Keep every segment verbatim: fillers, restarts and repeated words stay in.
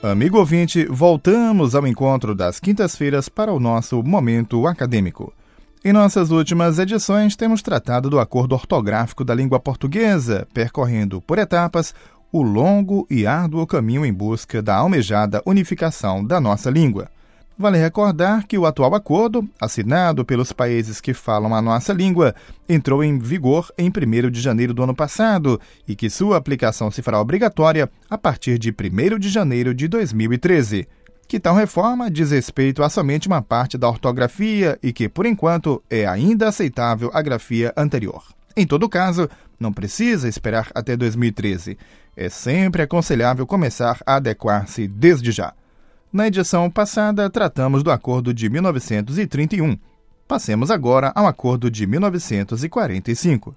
Amigo ouvinte, voltamos ao encontro das quintas-feiras para o nosso Momento Acadêmico. Em nossas últimas edições, temos tratado do acordo ortográfico da língua portuguesa, percorrendo por etapas o longo e árduo caminho em busca da almejada unificação da nossa língua. Vale recordar que o atual acordo, assinado pelos países que falam a nossa língua, entrou em vigor em primeiro de janeiro do ano passado e que sua aplicação se fará obrigatória a partir de primeiro de janeiro de dois mil e treze. Que tal reforma diz respeito a somente uma parte da ortografia e que, por enquanto, é ainda aceitável a grafia anterior. Em todo caso, não precisa esperar até dois mil e treze. É sempre aconselhável começar a adequar-se desde já. Na edição passada, tratamos do Acordo de mil novecentos e trinta e um. Passemos agora ao Acordo de mil novecentos e quarenta e cinco.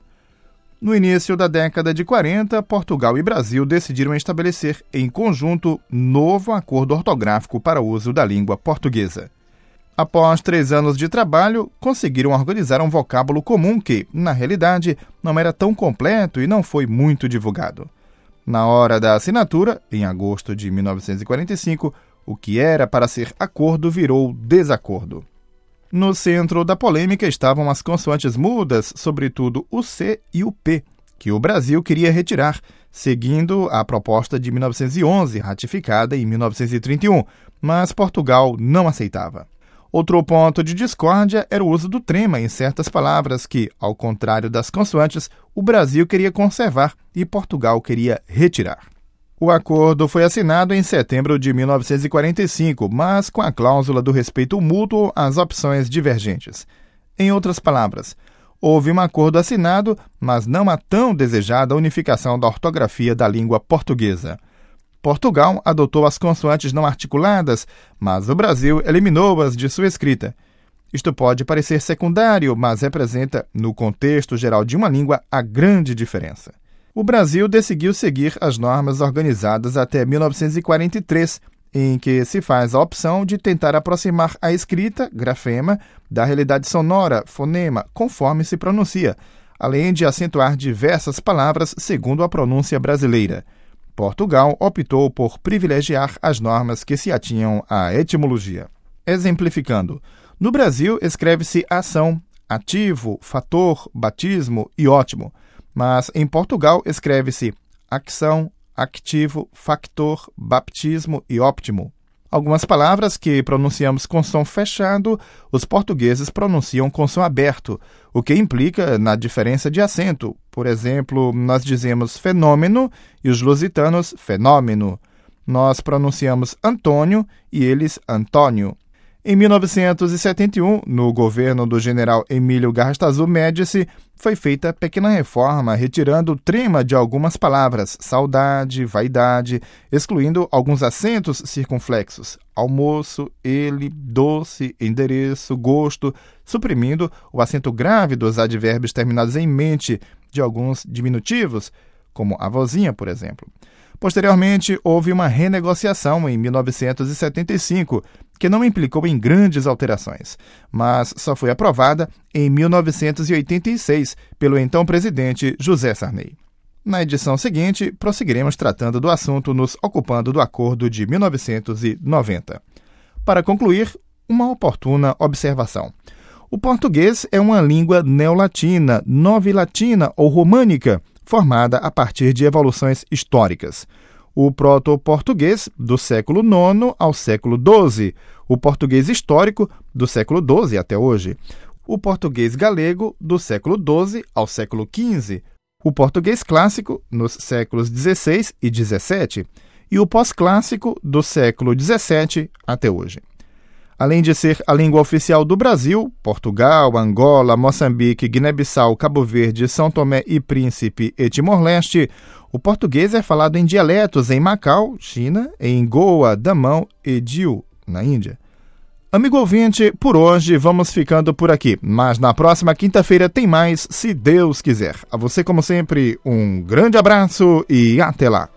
No início da década de quarenta, Portugal e Brasil decidiram estabelecer em conjunto novo acordo ortográfico para o uso da língua portuguesa. Após três anos de trabalho, conseguiram organizar um vocábulo comum que, na realidade, não era tão completo e não foi muito divulgado. Na hora da assinatura, em agosto de mil novecentos e quarenta e cinco, o que era para ser acordo virou desacordo. No centro da polêmica estavam as consoantes mudas, sobretudo o C e o P, que o Brasil queria retirar, seguindo a proposta de mil novecentos e onze, ratificada em mil novecentos e trinta e um, mas Portugal não aceitava. Outro ponto de discórdia era o uso do trema em certas palavras que, ao contrário das consoantes, o Brasil queria conservar e Portugal queria retirar. O acordo foi assinado em setembro de mil novecentos e quarenta e cinco, mas com a cláusula do respeito mútuo às opções divergentes. Em outras palavras, houve um acordo assinado, mas não a tão desejada unificação da ortografia da língua portuguesa. Portugal adotou as consoantes não articuladas, mas o Brasil eliminou-as de sua escrita. Isto pode parecer secundário, mas representa, no contexto geral de uma língua, a grande diferença. O Brasil decidiu seguir as normas organizadas até mil novecentos e quarenta e três, em que se faz a opção de tentar aproximar a escrita, grafema, da realidade sonora, fonema, conforme se pronuncia, além de acentuar diversas palavras segundo a pronúncia brasileira. Portugal optou por privilegiar as normas que se atinham à etimologia. Exemplificando, no Brasil escreve-se ação, ativo, fator, batismo e ótimo, mas em Portugal escreve-se acção, activo, factor, baptismo e óptimo. Algumas palavras que pronunciamos com som fechado, os portugueses pronunciam com som aberto, o que implica na diferença de acento. Por exemplo, nós dizemos fenômeno e os lusitanos fenômeno. Nós pronunciamos Antônio e eles Antônio. Em mil novecentos e setenta e um, no governo do general Emílio Garrastazu Médici, foi feita pequena reforma, retirando o trema de algumas palavras, saudade, vaidade, excluindo alguns acentos circunflexos, almoço, ele, doce, endereço, gosto, suprimindo o acento grave dos advérbios terminados em mente de alguns diminutivos, como a vozinha, por exemplo. Posteriormente, houve uma renegociação em mil novecentos e setenta e cinco, que não implicou em grandes alterações, mas só foi aprovada em mil novecentos e oitenta e seis pelo então presidente José Sarney. Na edição seguinte, prosseguiremos tratando do assunto nos ocupando do Acordo de mil novecentos e noventa. Para concluir, uma oportuna observação. O português é uma língua neolatina, novilatina ou românica, formada a partir de evoluções históricas. O proto-português, do século nono ao século doze, o português histórico, do século doze até hoje, o português galego, do século doze ao século quinze, o português clássico, nos séculos dezesseis e dezessete, e o pós-clássico, do século dezessete até hoje. Além de ser a língua oficial do Brasil, Portugal, Angola, Moçambique, Guiné-Bissau, Cabo Verde, São Tomé e Príncipe e Timor-Leste, o português é falado em dialetos em Macau, China, em Goa, Damão e Diu, na Índia. Amigo ouvinte, por hoje vamos ficando por aqui, mas na próxima quinta-feira tem mais, se Deus quiser. A você, como sempre, um grande abraço e até lá!